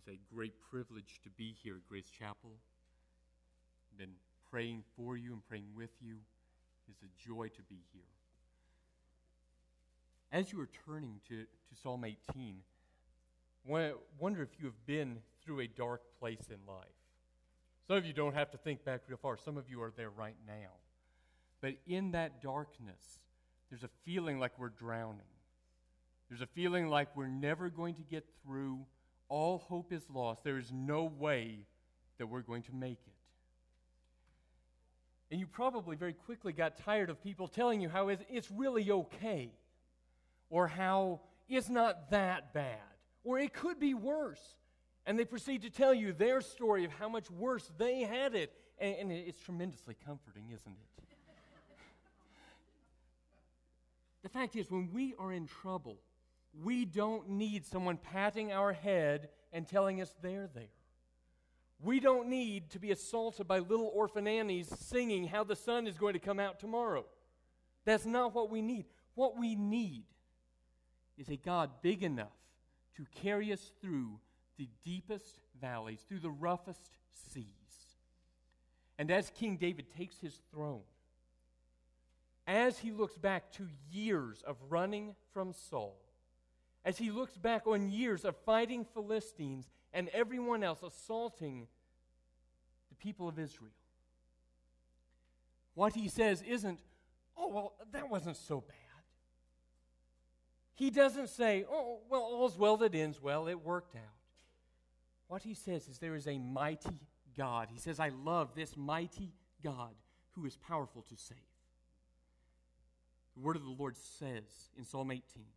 It's a great privilege to be here at Grace Chapel. I've been praying for you and praying with you. It's a joy to be here. As you are turning to Psalm 18, I wonder if you have been through a dark place in life. Some of you don't have to think back real far. Some of you are there right now. But in that darkness, there's a feeling like we're drowning. There's a feeling like we're never going to get through. All hope is lost. There is no way that we're going to make it. And you probably very quickly got tired of people telling you how it's really okay, or how it's not that bad, or it could be worse. And they proceed to tell you their story of how much worse they had it. And it's tremendously comforting, isn't it? The fact is, when we are in trouble, we don't need someone patting our head and telling us they're there. We don't need to be assaulted by little orphan Annies singing how the sun is going to come out tomorrow. That's not what we need. What we need is a God big enough to carry us through the deepest valleys, through the roughest seas. And as King David takes his throne, as he looks back to years of running from Saul, as he looks back on years of fighting Philistines and everyone else assaulting the people of Israel, what he says isn't, oh, well, that wasn't so bad. He doesn't say, oh, well, all's well that ends well, it worked out. What he says is there is a mighty God. He says, I love this mighty God who is powerful to save. The word of the Lord says in Psalm 18,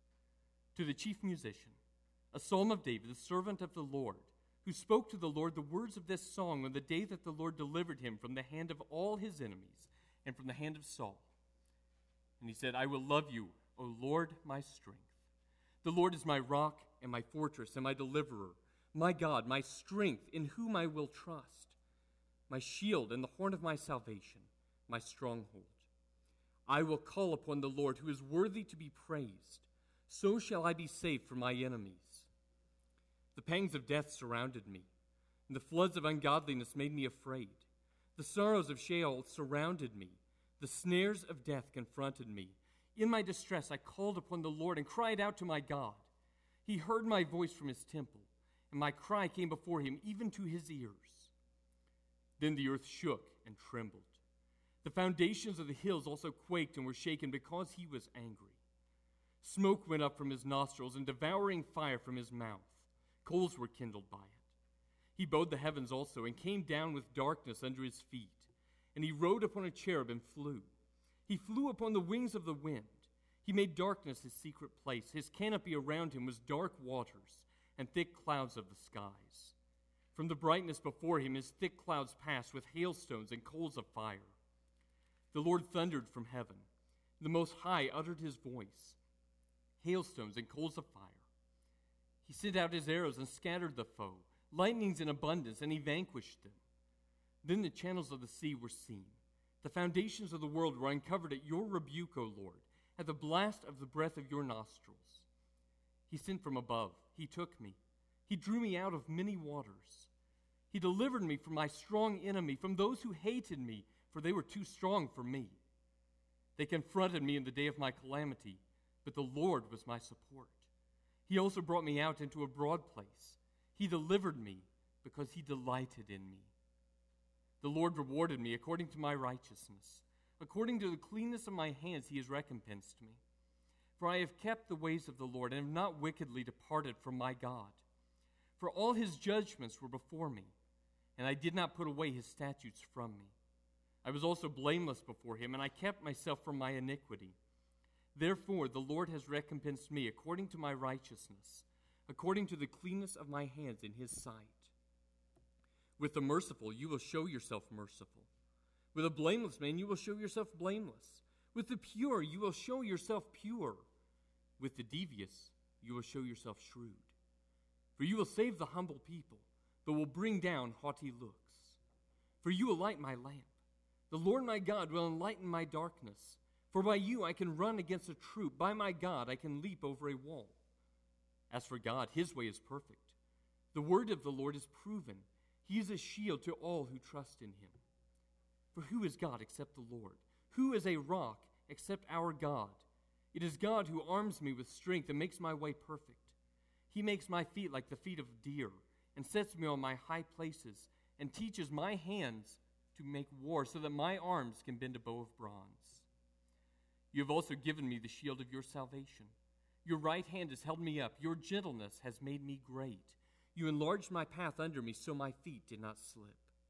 to the chief musician, a psalm of David, the servant of the Lord, who spoke to the Lord the words of this song on the day that the Lord delivered him from the hand of all his enemies and from the hand of Saul. And he said, I will love you, O Lord, my strength. The Lord is my rock and my fortress and my deliverer, my God, my strength, in whom I will trust, my shield and the horn of my salvation, my stronghold. I will call upon the Lord, who is worthy to be praised. So shall I be safe from my enemies. The pangs of death surrounded me, and the floods of ungodliness made me afraid. The sorrows of Sheol surrounded me. The snares of death confronted me. In my distress I called upon the Lord and cried out to my God. He heard my voice from his temple, and my cry came before him, even to his ears. Then the earth shook and trembled. The foundations of the hills also quaked and were shaken because he was angry. Smoke went up from his nostrils and devouring fire from his mouth. Coals were kindled by it. He bowed the heavens also and came down with darkness under his feet. And he rode upon a cherub and flew. He flew upon the wings of the wind. He made darkness his secret place. His canopy around him was dark waters and thick clouds of the skies. From the brightness before him his thick clouds passed with hailstones and coals of fire. The Lord thundered from heaven. The Most High uttered his voice. Hailstones and coals of fire. He sent out his arrows and scattered the foe, lightnings in abundance, and he vanquished them. Then the channels of the sea were seen. The foundations of the world were uncovered at your rebuke, O Lord, at the blast of the breath of your nostrils. He sent from above. He took me. He drew me out of many waters. He delivered me from my strong enemy, from those who hated me, for they were too strong for me. They confronted me in the day of my calamity, but the Lord was my support. He also brought me out into a broad place. He delivered me because he delighted in me. The Lord rewarded me according to my righteousness. According to the cleanness of my hands he has recompensed me. For I have kept the ways of the Lord and have not wickedly departed from my God. For all his judgments were before me, and I did not put away his statutes from me. I was also blameless before him, and I kept myself from my iniquity. Therefore the Lord has recompensed me according to my righteousness, according to the cleanness of my hands in his sight. With the merciful you will show yourself merciful. With a blameless man you will show yourself blameless. With the pure you will show yourself pure. With the devious you will show yourself shrewd. For you will save the humble people, but will bring down haughty looks. For you will light my lamp. The Lord my God will enlighten my darkness. For by you I can run against a troop. By my God I can leap over a wall. As for God, his way is perfect. The word of the Lord is proven. He is a shield to all who trust in him. For who is God except the Lord? Who is a rock except our God? It is God who arms me with strength and makes my way perfect. He makes my feet like the feet of deer and sets me on my high places and teaches my hands to make war so that my arms can bend a bow of bronze. You have also given me the shield of your salvation. Your right hand has held me up. Your gentleness has made me great. You enlarged my path under me so my feet did not slip.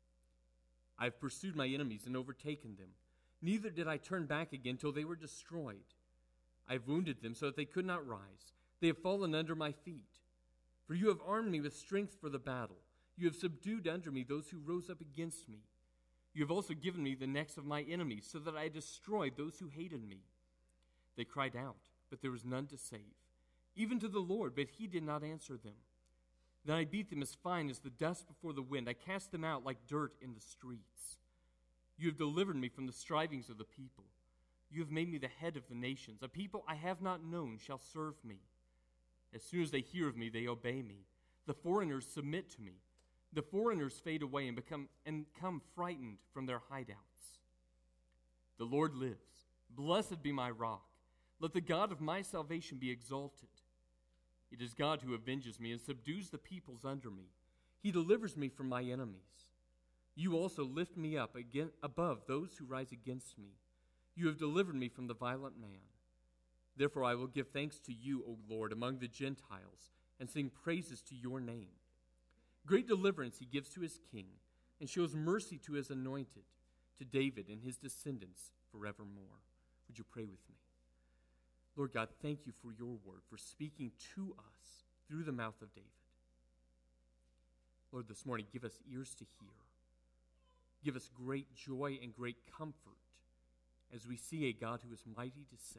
I have pursued my enemies and overtaken them. Neither did I turn back again till they were destroyed. I have wounded them so that they could not rise. They have fallen under my feet. For you have armed me with strength for the battle. You have subdued under me those who rose up against me. You have also given me the necks of my enemies so that I destroyed those who hated me. They cried out, but there was none to save, even to the Lord, but he did not answer them. Then I beat them as fine as the dust before the wind. I cast them out like dirt in the streets. You have delivered me from the strivings of the people. You have made me the head of the nations. A people I have not known shall serve me. As soon as they hear of me, they obey me. The foreigners submit to me. The foreigners fade away and come frightened from their hideouts. The Lord lives. Blessed be my rock. Let the God of my salvation be exalted. It is God who avenges me and subdues the peoples under me. He delivers me from my enemies. You also lift me up again above those who rise against me. You have delivered me from the violent man. Therefore I will give thanks to you, O Lord, among the Gentiles, and sing praises to your name. Great deliverance he gives to his king, and shows mercy to his anointed, to David and his descendants forevermore. Would you pray with me? Lord God, thank you for your word, for speaking to us through the mouth of David. Lord, this morning, give us ears to hear. Give us great joy and great comfort as we see a God who is mighty to save.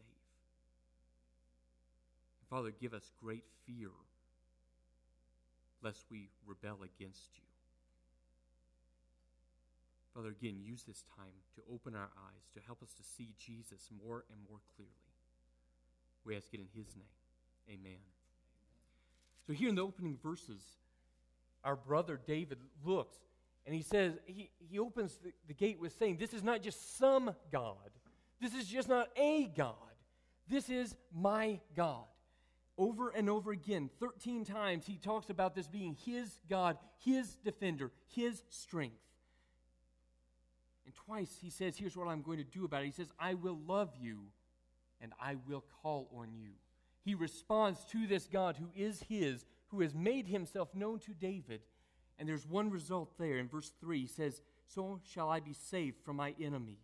And Father, give us great fear lest we rebel against you. Father, again, use this time to open our eyes, to help us to see Jesus more and more clearly. We ask it in his name. Amen. So here in the opening verses, our brother David looks, and he says, he opens the gate with saying, this is not just some God. This is just not a God. This is my God. Over and over again, 13 times, he talks about this being his God, his defender, his strength. And twice he says, here's what I'm going to do about it. He says, I will love you and I will call on you. He responds to this God who is his, who has made himself known to David. And there's one result there. In verse 3, he says, so shall I be saved from my enemies.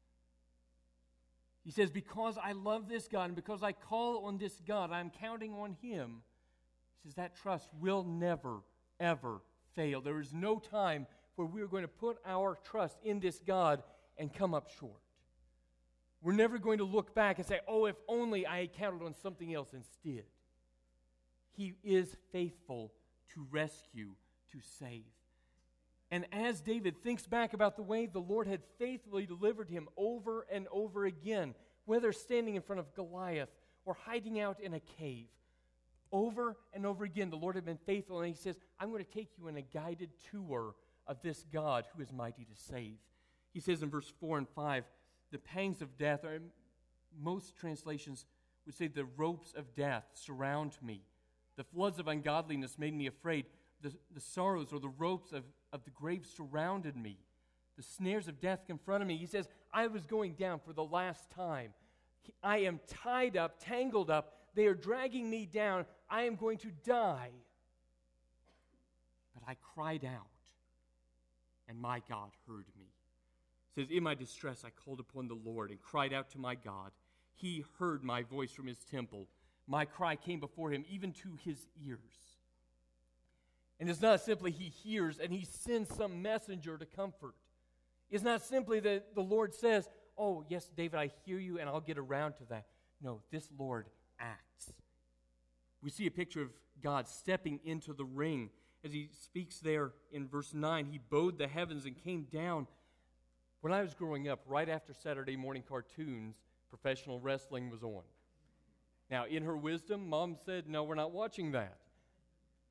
He says, because I love this God and because I call on this God, I'm counting on him. He says, that trust will never, ever fail. There is no time where we're going to put our trust in this God and come up short. We're never going to look back and say, oh, if only I had counted on something else instead. He is faithful to rescue, to save. And as David thinks back about the way the Lord had faithfully delivered him over and over again, whether standing in front of Goliath or hiding out in a cave, over and over again, the Lord had been faithful. And he says, I'm going to take you on a guided tour of this God who is mighty to save. He says in verse 4 and 5, the pangs of death, or most translations would say the ropes of death surround me. The floods of ungodliness made me afraid. The sorrows or the ropes of the grave surrounded me. The snares of death confronted me. He says, I was going down for the last time. I am tied up, tangled up. They are dragging me down. I am going to die. But I cried out, and my God heard me. It says, in my distress I called upon the Lord and cried out to my God. He heard my voice from his temple. My cry came before him, even to his ears. And it's not simply he hears and he sends some messenger to comfort. It's not simply that the Lord says, oh, yes, David, I hear you and I'll get around to that. No, this Lord acts. We see a picture of God stepping into the ring. As he speaks there in verse 9, he bowed the heavens and came down. When I was growing up, right after Saturday morning cartoons, professional wrestling was on. Now, in her wisdom, Mom said, no, we're not watching that.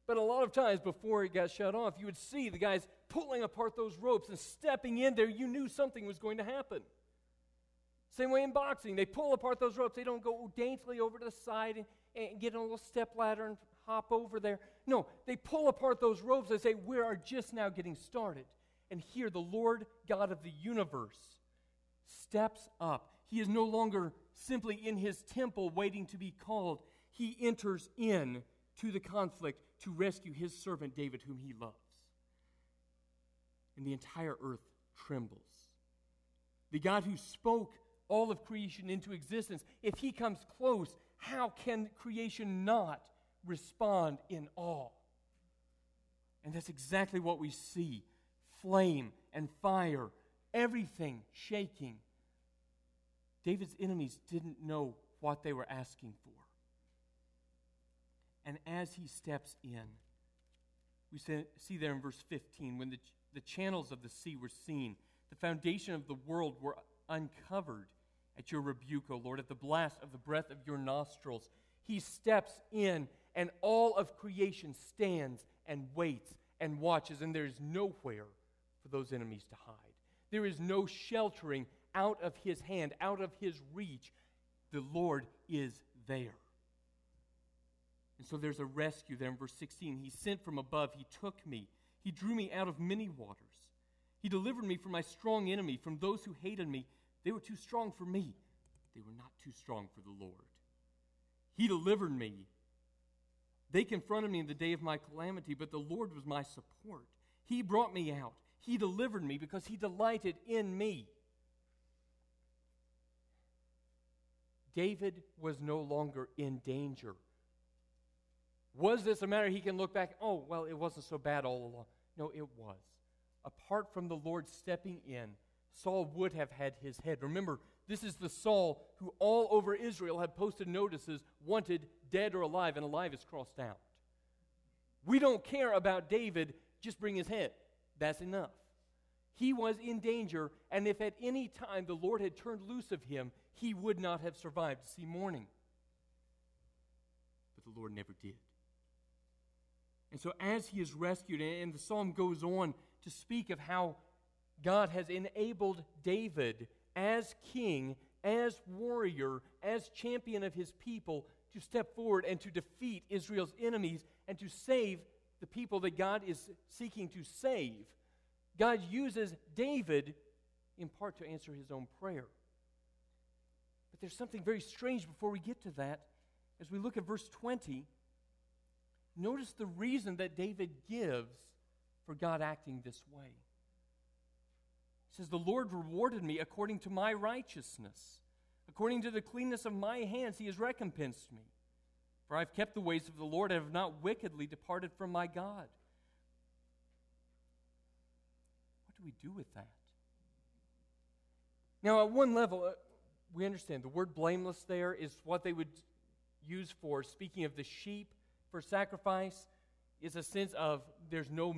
But a lot of times before it got shut off, you would see the guys pulling apart those ropes and stepping in there. You knew something was going to happen. Same way in boxing. They pull apart those ropes. They don't go daintily over to the side and get on a little step ladder and hop over there. No, they pull apart those ropes and say, we are just now getting started. And here the Lord God of the universe steps up. He is no longer simply in his temple waiting to be called. He enters in to the conflict to rescue his servant David, whom he loves. And the entire earth trembles. The God who spoke all of creation into existence, if he comes close, how can creation not respond in awe? And that's exactly what we see. Flame and fire, everything shaking. David's enemies didn't know what they were asking for. And as he steps in, we see there in verse 15, when the channels of the sea were seen, the foundation of the world were uncovered at your rebuke, O Lord, at the blast of the breath of your nostrils. He steps in, and all of creation stands and waits and watches, and there is nowhere for those enemies to hide. There is no sheltering out of his hand, out of his reach. The Lord is there. And so there's a rescue there in verse 16. He sent from above. He took me. He drew me out of many waters. He delivered me from my strong enemy, from those who hated me. They were too strong for me. They were not too strong for the Lord. He delivered me. They confronted me in the day of my calamity, but the Lord was my support. He brought me out. He delivered me because he delighted in me. David was no longer in danger. Was this a matter he can look back, oh, well, it wasn't so bad all along? No, it was. Apart from the Lord stepping in, Saul would have had his head. Remember, this is the Saul who all over Israel had posted notices, wanted dead or alive, and alive is crossed out. We don't care about David, just bring his head. That's enough. He was in danger, and if at any time the Lord had turned loose of him, he would not have survived to see morning. But the Lord never did. And so as he is rescued, and the psalm goes on to speak of how God has enabled David as king, as warrior, as champion of his people to step forward and to defeat Israel's enemies and to save the people that God is seeking to save. God uses David in part to answer his own prayer. But there's something very strange before we get to that. As we look at verse 20, notice the reason that David gives for God acting this way. He says, the Lord rewarded me according to my righteousness. According to the cleanness of my hands, he has recompensed me. For I have kept the ways of the Lord and have not wickedly departed from my God. What do we do with that? Now, at one level, we understand the word blameless there is what they would use for speaking of the sheep for sacrifice. Is a sense of there's no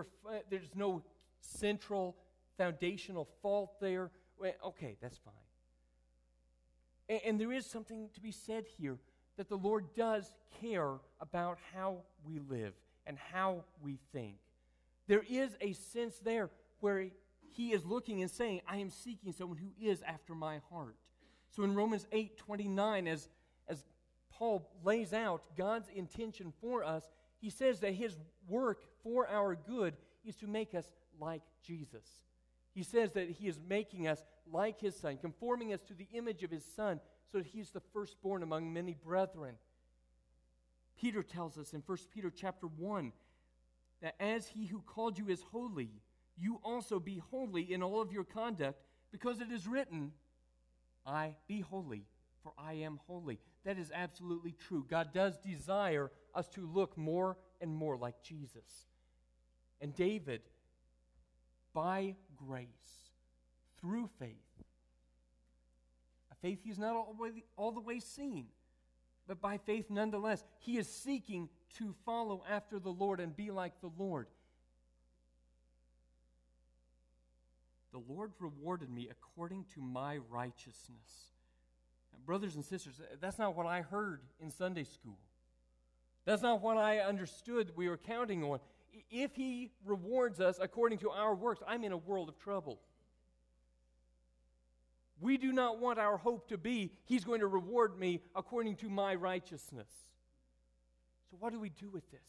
central foundational fault there. Well, okay, that's fine. And there is something to be said here that the Lord does care about how we live and how we think. There is a sense there where he is looking and saying, I am seeking someone who is after my heart. So in Romans 8:29, as Paul lays out God's intention for us, he says that his work for our good is to make us like Jesus. He says that he is making us like his Son, conforming us to the image of his Son, so that he's the firstborn among many brethren. Peter tells us in 1 Peter chapter 1 that as he who called you is holy, you also be holy in all of your conduct, because it is written, be holy, for I am holy. That is absolutely true. God does desire us to look more and more like Jesus. And David, by grace, through faith, a faith he's not all the way seen, but by faith nonetheless, he is seeking to follow after the Lord and be like the Lord. The Lord rewarded me according to my righteousness. Now, brothers and sisters, that's not what I heard in Sunday school. That's not what I understood we were counting on. If He rewards us according to our works, I'm in a world of trouble. We do not want our hope to be, He's going to reward me according to my righteousness. So what do we do with this?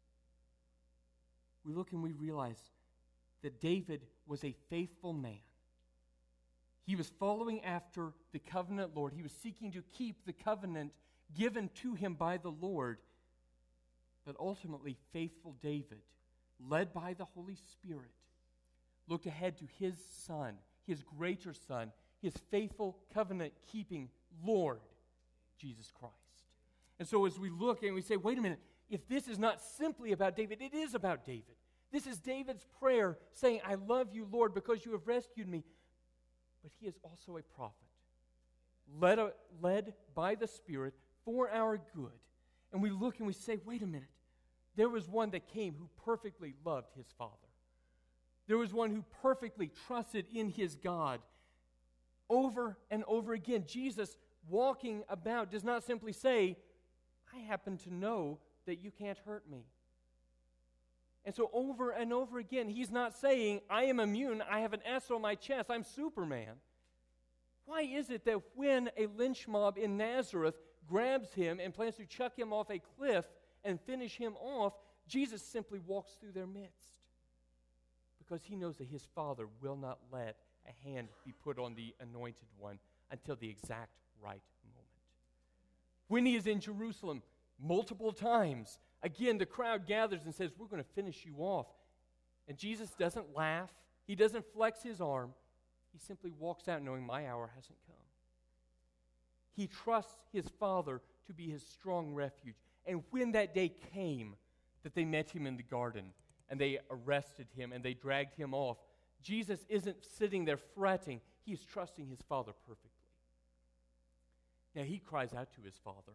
We look and we realize that David was a faithful man. He was following after the covenant Lord. He was seeking to keep the covenant given to him by the Lord. But ultimately, faithful David, led by the Holy Spirit, looked ahead to his son, his greater son, his faithful covenant-keeping Lord, Jesus Christ. And so as we look and we say, wait a minute, if this is not simply about David, it is about David. This is David's prayer saying, I love you, Lord, because you have rescued me. But he is also a prophet, led by the Spirit for our good. And we look and we say, wait a minute. There was one that came who perfectly loved his Father. There was one who perfectly trusted in his God. Over and over again, Jesus walking about does not simply say, I happen to know that you can't hurt me. And so over and over again, he's not saying, I am immune, I have an S on my chest, I'm Superman. Why is it that when a lynch mob in Nazareth grabs him and plans to chuck him off a cliff and finish him off, Jesus simply walks through their midst? Because he knows that his Father will not let a hand be put on the anointed one until the exact right moment. When he is in Jerusalem multiple times, again, the crowd gathers and says, we're going to finish you off. And Jesus doesn't laugh. He doesn't flex his arm. He simply walks out knowing my hour hasn't come. He trusts his Father to be his strong refuge. And when that day came that they met him in the garden and they arrested him and they dragged him off, Jesus isn't sitting there fretting. He is trusting his Father perfectly. Now he cries out to his Father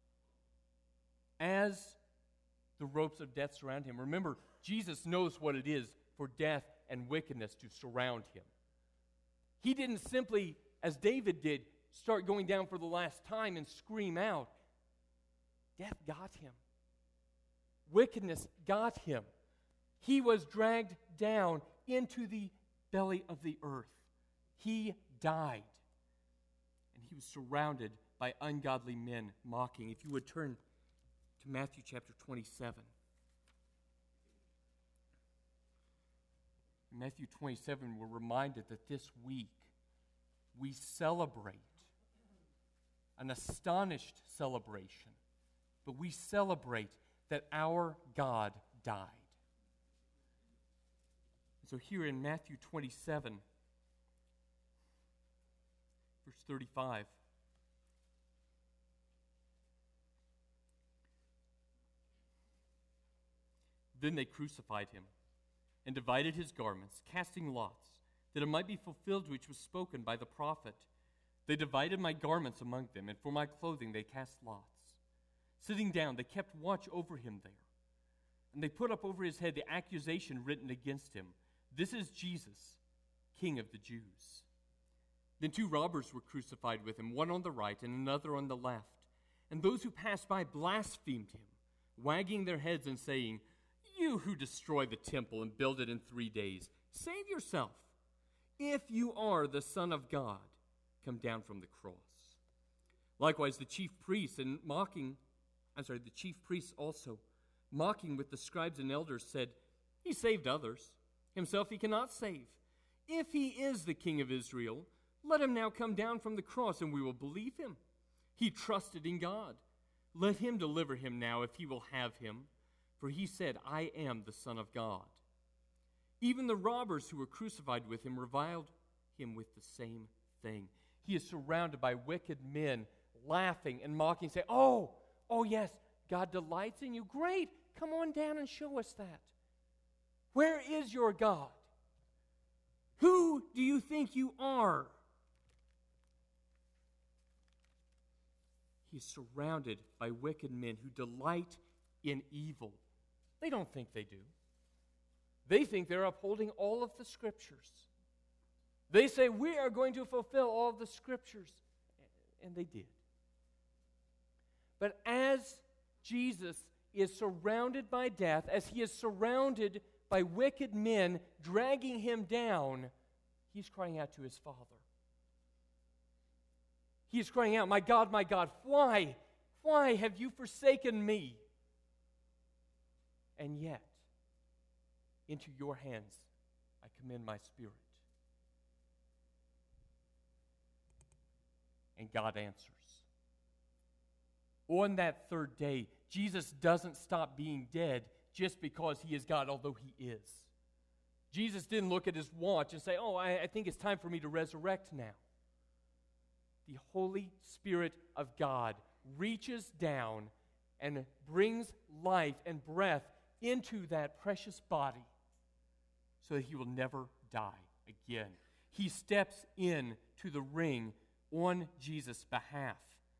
as the ropes of death surround him. Remember, Jesus knows what it is for death and wickedness to surround him. He didn't simply, as David did, start going down for the last time and scream out. Death got him. Wickedness got him. He was dragged down into the belly of the earth. He died. And he was surrounded by ungodly men mocking. If you would turn to Matthew chapter 27. In Matthew 27, we're reminded that this week we celebrate an astonished celebration, but we celebrate that our God died. So here in Matthew 27, verse 35, then they crucified him and divided his garments, casting lots, that it might be fulfilled which was spoken by the prophet. They divided my garments among them, and for my clothing they cast lots. Sitting down, they kept watch over him there. And they put up over his head the accusation written against him. This is Jesus, King of the Jews. Then 2 robbers were crucified with him, one on the right and another on the left. And those who passed by blasphemed him, wagging their heads and saying, You who destroy the temple and build it in 3 days, save yourself. If you are the Son of God, come down from the cross. Likewise, the chief priests also, mocking with the scribes and elders, said, He saved others. Himself he cannot save. If he is the King of Israel, let him now come down from the cross, and we will believe him. He trusted in God. Let him deliver him now, if he will have him. For he said, I am the Son of God. Even the robbers who were crucified with him reviled him with the same thing. He is surrounded by wicked men, laughing and mocking, saying, Oh yes, God delights in you. Great, come on down and show us that. Where is your God? Who do you think you are? He is surrounded by wicked men who delight in evil. They don't think they do. They think they're upholding all of the Scriptures. They say, we are going to fulfill all of the Scriptures. And they did. But as Jesus is surrounded by death, as he is surrounded by wicked men dragging him down, he's crying out to his Father. He is crying out, my God, why have you forsaken me? And yet, into your hands I commend my spirit. And God answers. On that third day, Jesus doesn't stop being dead just because he is God, although he is. Jesus didn't look at his watch and say, I think it's time for me to resurrect now. The Holy Spirit of God reaches down and brings life and breath into that precious body so that he will never die again. He steps in to the ring on Jesus' behalf.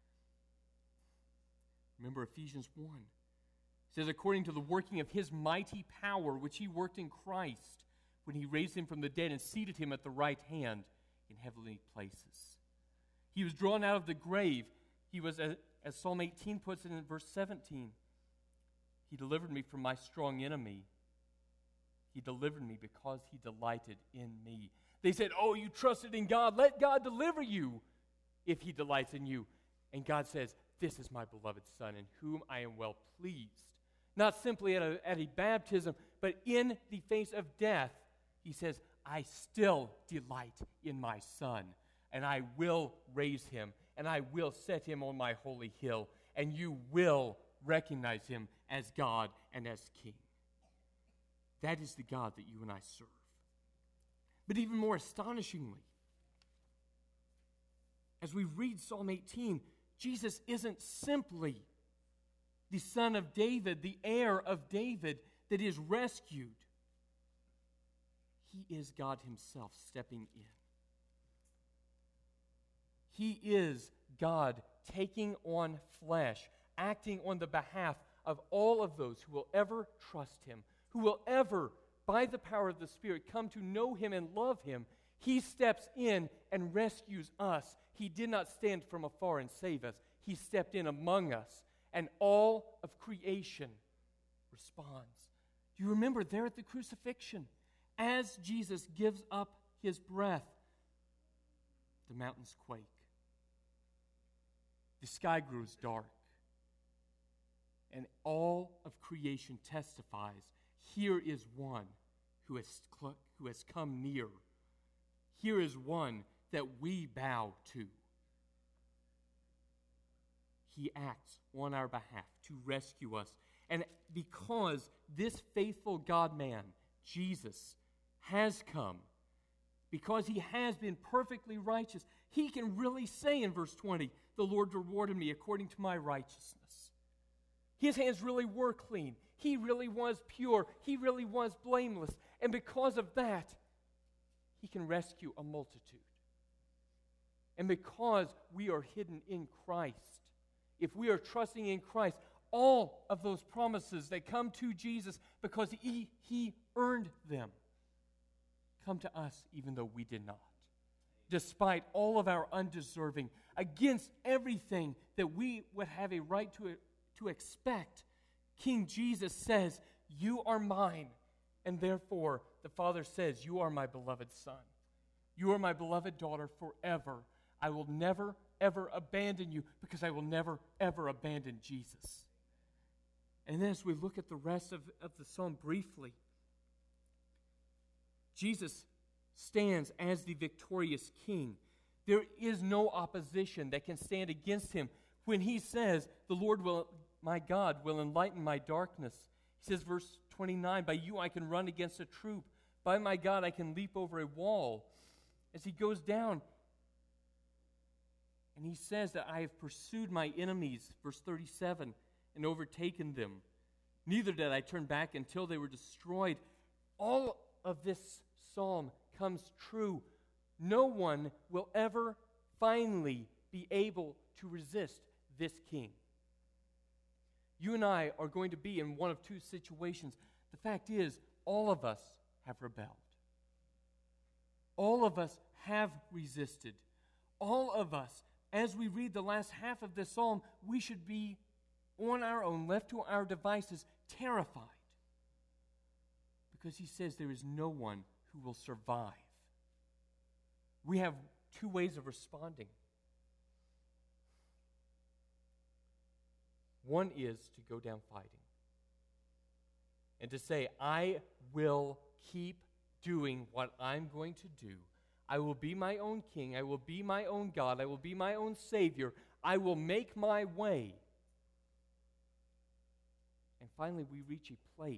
Remember Ephesians 1. It says, according to the working of his mighty power, which he worked in Christ when he raised him from the dead and seated him at the right hand in heavenly places. He was drawn out of the grave. He was, as Psalm 18 puts it in verse 17, he delivered me from my strong enemy. He delivered me because he delighted in me. They said, you trusted in God. Let God deliver you if he delights in you. And God says, this is my beloved Son in whom I am well pleased. Not simply at a baptism, but in the face of death, he says, I still delight in my Son, and I will raise him, and I will set him on my holy hill, and you will recognize him as God and as King. That is the God that you and I serve. But even more astonishingly, as we read Psalm 18, Jesus isn't simply the son of David, the heir of David that is rescued. He is God himself stepping in. He is God taking on flesh, acting on the behalf of all of those who will ever trust him, who will ever, by the power of the Spirit, come to know him and love him. He steps in and rescues us. He did not stand from afar and save us. He stepped in among us, and all of creation responds. Do you remember there at the crucifixion, as Jesus gives up his breath, the mountains quake. The sky grows dark. And all of creation testifies, here is one who has come near. Here is one that we bow to. He acts on our behalf to rescue us. And because this faithful God-man, Jesus, has come, because he has been perfectly righteous, he can really say in verse 20, the Lord rewarded me according to my righteousness. His hands really were clean. He really was pure. He really was blameless. And because of that, he can rescue a multitude. And because we are hidden in Christ, if we are trusting in Christ, all of those promises that come to Jesus because he earned them come to us even though we did not. Despite all of our undeserving, against everything that we would have a right to expect, King Jesus says, you are mine. And therefore, the Father says, you are my beloved Son. You are my beloved daughter forever. I will never, ever abandon you because I will never, ever abandon Jesus. And then as we look at the rest of the psalm briefly, Jesus stands as the victorious King. There is no opposition that can stand against him. When he says, the Lord will, my God, will enlighten my darkness. He says, verse 29, by you I can run against a troop. By my God I can leap over a wall. As he goes down, and he says that I have pursued my enemies, verse 37, and overtaken them. Neither did I turn back until they were destroyed. All of this psalm comes true. No one will ever finally be able to resist this King. You and I are going to be in one of two situations. The fact is, all of us have rebelled. All of us have resisted. All of us, as we read the last half of this psalm, we should be on our own, left to our devices, terrified. Because he says there is no one who will survive. We have two ways of responding. One is to go down fighting and to say, I will keep doing what I'm going to do. I will be my own king. I will be my own God. I will be my own Savior. I will make my way. And finally, we reach a place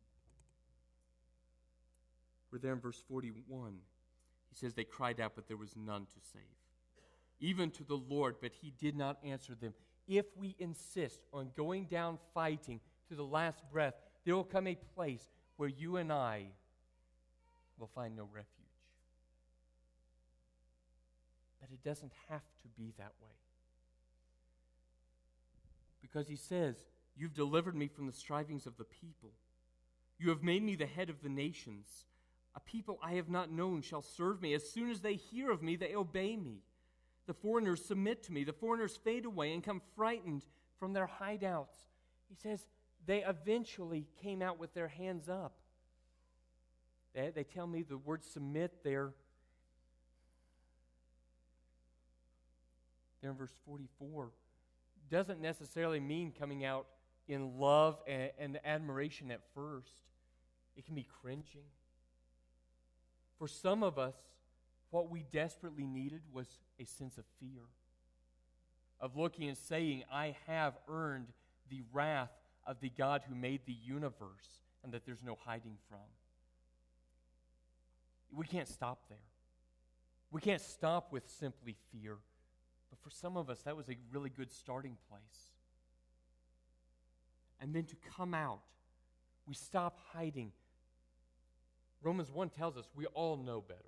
where there in verse 41, he says, they cried out, but there was none to save. Even to the Lord, but he did not answer them. If we insist on going down fighting to the last breath, there will come a place where you and I will find no refuge. But it doesn't have to be that way. Because he says, you've delivered me from the strivings of the people. You have made me the head of the nations. A people I have not known shall serve me. As soon as they hear of me, they obey me. The foreigners submit to me. The foreigners fade away and come frightened from their hideouts. He says they eventually came out with their hands up. They tell me the word submit there. There in verse 44 doesn't necessarily mean coming out in love and admiration at first. It can be cringing. For some of us, what we desperately needed was a sense of fear, of looking and saying, I have earned the wrath of the God who made the universe, and that there's no hiding from. We can't stop there. We can't stop with simply fear. But for some of us, that was a really good starting place. And then to come out, we stop hiding. Romans 1 tells us we all know better.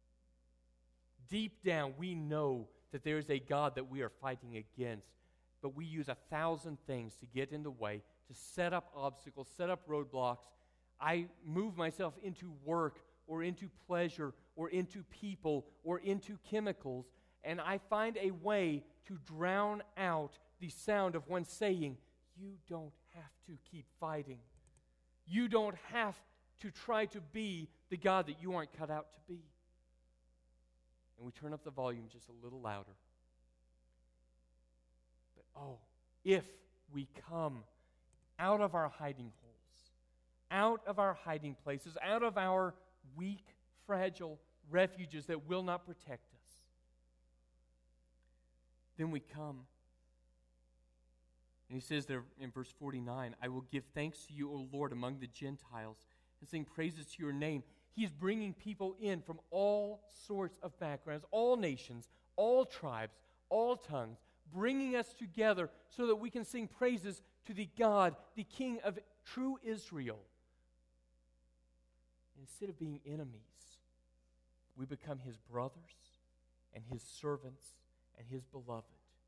Deep down, we know that there is a God that we are fighting against, but we use 1,000 things to get in the way, to set up obstacles, set up roadblocks. I move myself into work or into pleasure or into people or into chemicals, and I find a way to drown out the sound of one saying, you don't have to keep fighting. You don't have to try to be the God that you aren't cut out to be. And we turn up the volume just a little louder. But if we come out of our hiding holes, out of our hiding places, out of our weak, fragile refuges that will not protect us, then we come. And he says there in verse 49, I will give thanks to you, O Lord, among the Gentiles, and sing praises to your name. He's bringing people in from all sorts of backgrounds, all nations, all tribes, all tongues, bringing us together so that we can sing praises to the God, the King of true Israel. Instead of being enemies, we become his brothers and his servants and his beloved.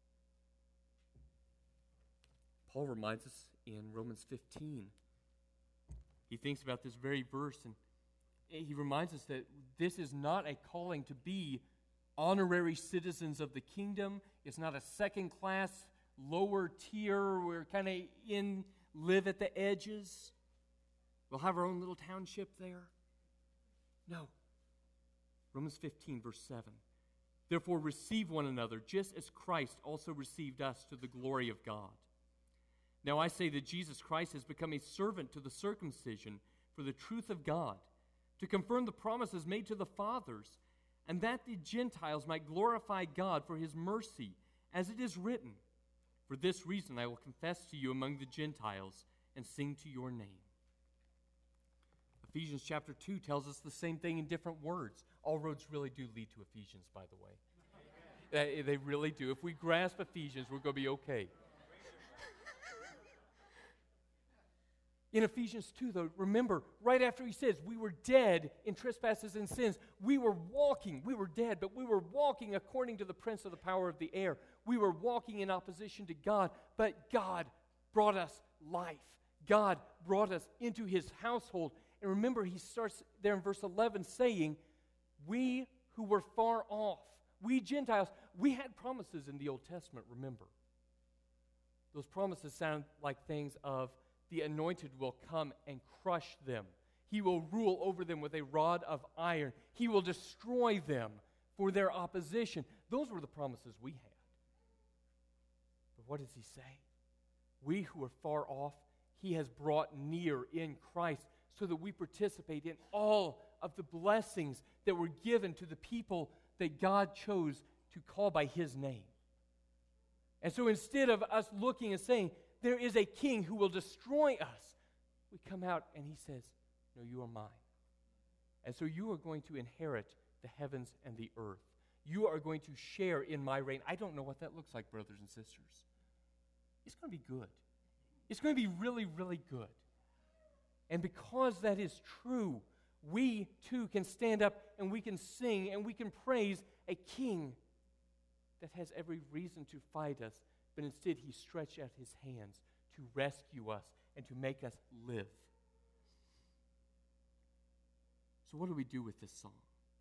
Paul reminds us in Romans 15. He thinks about this very verse, and he reminds us that this is not a calling to be honorary citizens of the kingdom. It's not a second-class, lower tier. We're kind of live at the edges. We'll have our own little township there. No. Romans 15, verse 7. Therefore receive one another, just as Christ also received us to the glory of God. Now I say that Jesus Christ has become a servant to the circumcision for the truth of God, to confirm the promises made to the fathers, and that the Gentiles might glorify God for his mercy, as it is written, for this reason I will confess to you among the Gentiles and sing to your name. Ephesians chapter 2 tells us the same thing in different words. All roads really do lead to Ephesians, by the way. They really do. If we grasp Ephesians, we're going to be okay. In Ephesians 2, though, remember, right after he says, we were dead in trespasses and sins, we were dead, but we were walking according to the prince of the power of the air. We were walking in opposition to God, but God brought us life. God brought us into his household. And remember, he starts there in verse 11 saying, we who were far off, we Gentiles, we had promises in the Old Testament, remember. Those promises sound like things of the anointed will come and crush them. He will rule over them with a rod of iron. He will destroy them for their opposition. Those were the promises we had. But what does he say? We who are far off, he has brought near in Christ so that we participate in all of the blessings that were given to the people that God chose to call by his name. And so instead of us looking and saying, there is a king who will destroy us, we come out and he says, no, you are mine. And so you are going to inherit the heavens and the earth. You are going to share in my reign. I don't know what that looks like, brothers and sisters. It's going to be good. It's going to be really, really good. And because that is true, we too can stand up and we can sing and we can praise a king that has every reason to fight us, but instead he stretched out his hands to rescue us and to make us live. So what do we do with this song?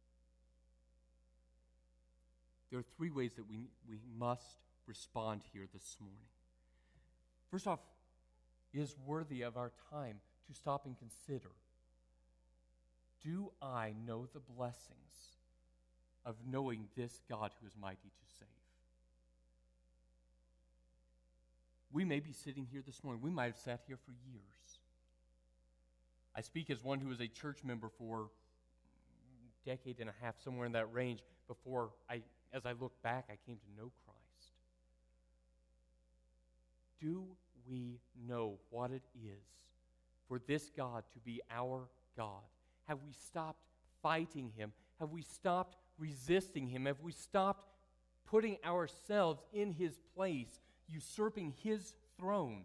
There are three ways that we must respond here this morning. First off, it is worthy of our time to stop and consider, do I know the blessings of knowing this God who is mighty to save? We may be sitting here this morning. We might have sat here for years. I speak as one who was a church member for a decade and a half, somewhere in that range, before as I look back, I came to know Christ. Do we know what it is for this God to be our God? Have we stopped fighting him? Have we stopped resisting him? Have we stopped putting ourselves in his place, usurping his throne?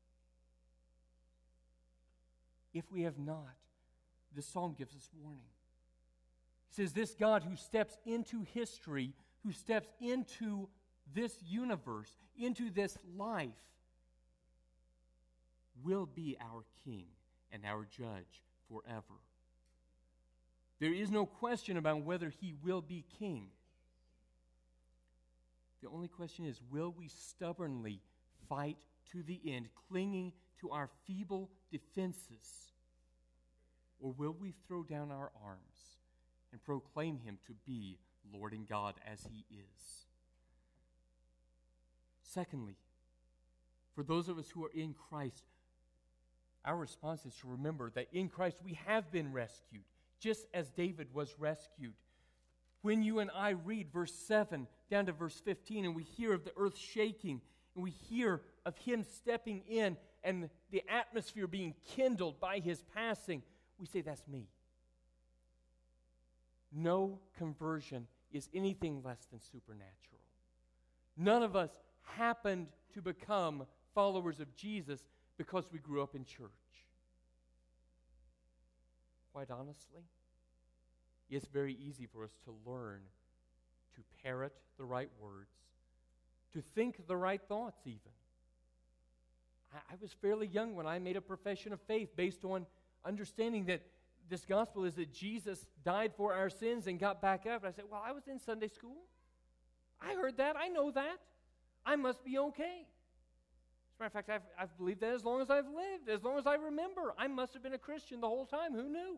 If we have not, this psalm gives us warning. He says, this God who steps into history, who steps into this universe, into this life, will be our king and our judge forever. There is no question about whether he will be king. The only question is, will we stubbornly fight to the end, clinging to our feeble defenses? Or will we throw down our arms and proclaim him to be Lord and God as he is? Secondly, for those of us who are in Christ, our response is to remember that in Christ we have been rescued, just as David was rescued. When you and I read verse 7 down to verse 15, and we hear of the earth shaking, and we hear of him stepping in and the atmosphere being kindled by his passing, we say, that's me. No conversion is anything less than supernatural. None of us happened to become followers of Jesus because we grew up in church. Quite honestly, it's very easy for us to learn to parrot the right words, to think the right thoughts even. I was fairly young when I made a profession of faith based on understanding that this gospel is that Jesus died for our sins and got back up. And I said, well, I was in Sunday school. I heard that. I know that. I must be okay. As a matter of fact, I've believed that as long as I've lived, as long as I remember. I must have been a Christian the whole time. Who knew?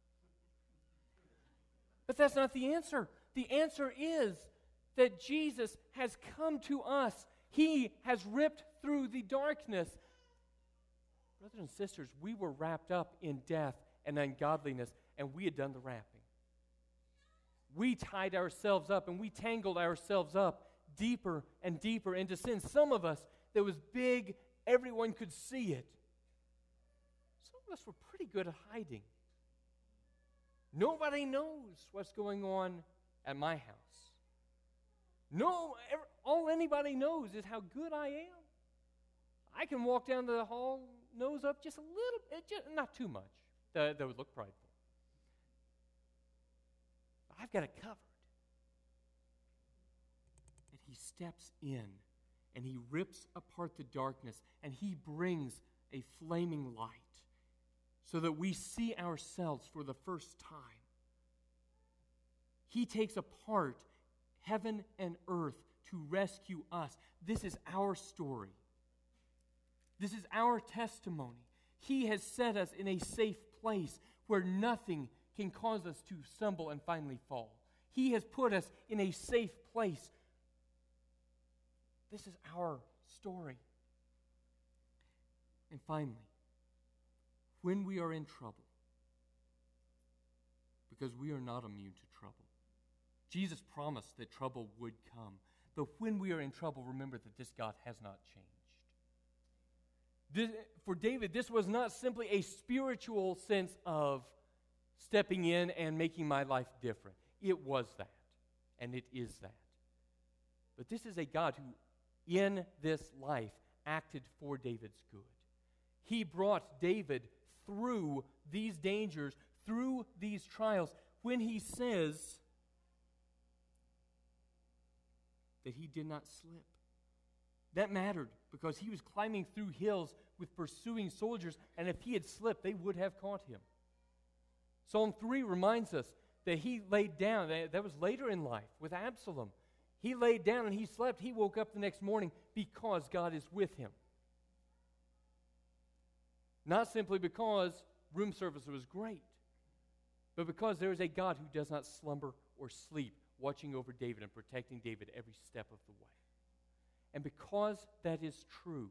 But that's not the answer. The answer is that Jesus has come to us. He has ripped through the darkness. Brothers and sisters, we were wrapped up in death and ungodliness, and we had done the wrapping. We tied ourselves up, and we tangled ourselves up deeper and deeper into sin. Some of us, that was big, everyone could see it. Some of us were pretty good at hiding. Nobody knows what's going on at my house. All anybody knows is how good I am. I can walk down the hall, nose up just a little bit, not too much. That would look prideful. But I've got it covered. And he steps in, and he rips apart the darkness, and he brings a flaming light so that we see ourselves for the first time. He takes apart heaven and earth to rescue us. This is our story. This is our testimony. He has set us in a safe place where nothing can cause us to stumble and finally fall. He has put us in a safe place. This is our story. And finally, when we are in trouble, because we are not immune to trouble, Jesus promised that trouble would come. But when we are in trouble, remember that this God has not changed. For David, this was not simply a spiritual sense of stepping in and making my life different. It was that, and it is that. But this is a God who, in this life, acted for David's good. He brought David through these dangers, through these trials, when he says that he did not slip. That mattered because he was climbing through hills with pursuing soldiers, and if he had slipped, they would have caught him. Psalm 3 reminds us that he laid down. That was later in life with Absalom. He laid down and he slept. He woke up the next morning because God is with him. Not simply because room service was great, but because there is a God who does not slumber or sleep, watching over David and protecting David every step of the way. And because that is true,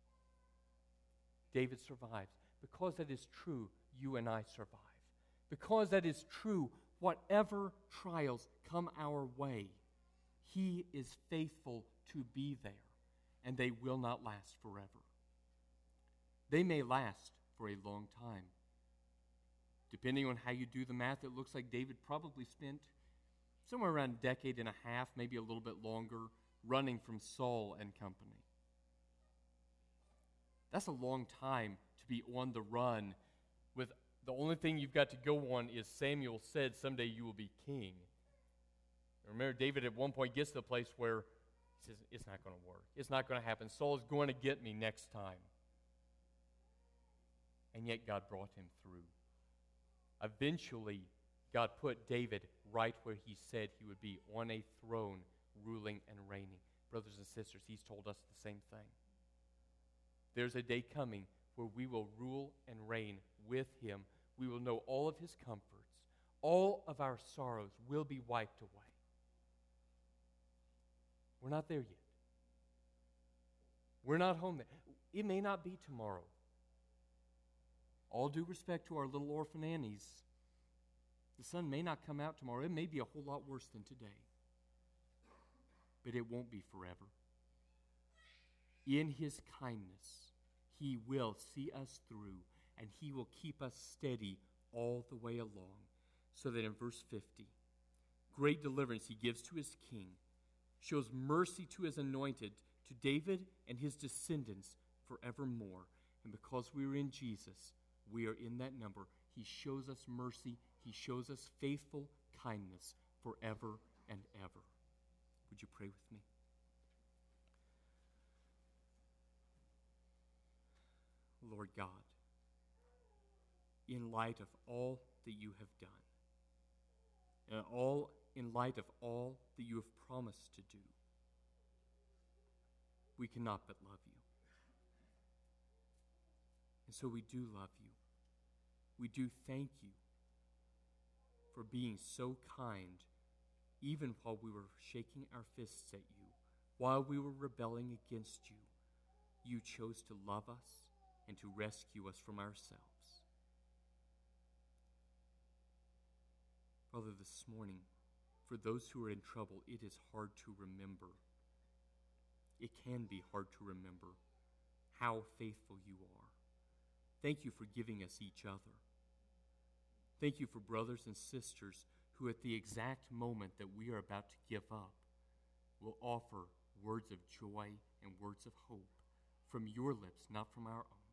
David survives. Because that is true, you and I survive. Because that is true, whatever trials come our way, He is faithful to be there, and they will not last forever. They may last for a long time. Depending on how you do the math, it looks like David probably spent somewhere around a decade and a half, maybe a little bit longer, running from Saul and company. That's a long time to be on the run with the only thing you've got to go on is Samuel said, someday you will be king. Remember, David at one point gets to the place where he says, it's not going to work. It's not going to happen. Saul's going to get me next time. And yet God brought him through. Eventually, God put David right where he said he would be, on a throne, ruling and reigning. Brothers and sisters, He's told us the same thing. There's a day coming where we will rule and reign with Him. We will know all of His comforts. All of our sorrows will be wiped away. We're not there yet. We're not home there. It may not be tomorrow. All due respect to our little orphan Annies, the sun may not come out tomorrow. It may be a whole lot worse than today. But it won't be forever. In His kindness, He will see us through, and He will keep us steady all the way along. So that in verse 50, great deliverance He gives to His king, shows mercy to His anointed, to David and his descendants forevermore. And because we are in Jesus, we are in that number. He shows us mercy. He shows us faithful kindness forever and ever. Would you pray with me? Lord God, in light of all that You have done, and in light of all that You have promised to do, we cannot but love You. And so we do love You. We do thank You for being so kind, even while we were shaking our fists at You, while we were rebelling against You. You chose to love us and to rescue us from ourselves. Father, this morning, for those who are in trouble, it is hard to remember. It can be hard to remember how faithful You are. Thank You for giving us each other. Thank You for brothers and sisters who at the exact moment that we are about to give up will offer words of joy and words of hope from Your lips, not from our own.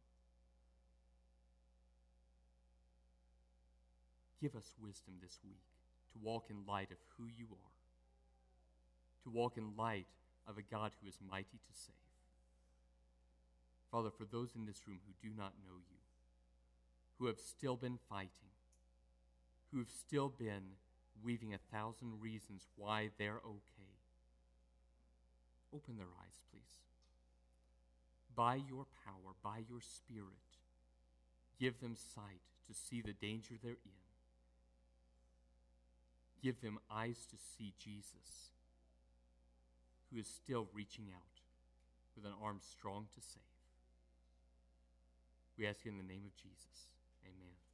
Give us wisdom this week to walk in light of who You are, to walk in light of a God who is mighty to save. Father, for those in this room who do not know You, who have still been fighting, who have still been weaving 1,000 reasons why they're okay, open their eyes, please. by your power, by your Spirit, give them sight to see the danger they're in. Give them eyes to see Jesus, who is still reaching out with an arm strong to save. We ask in the name of Jesus. Amen.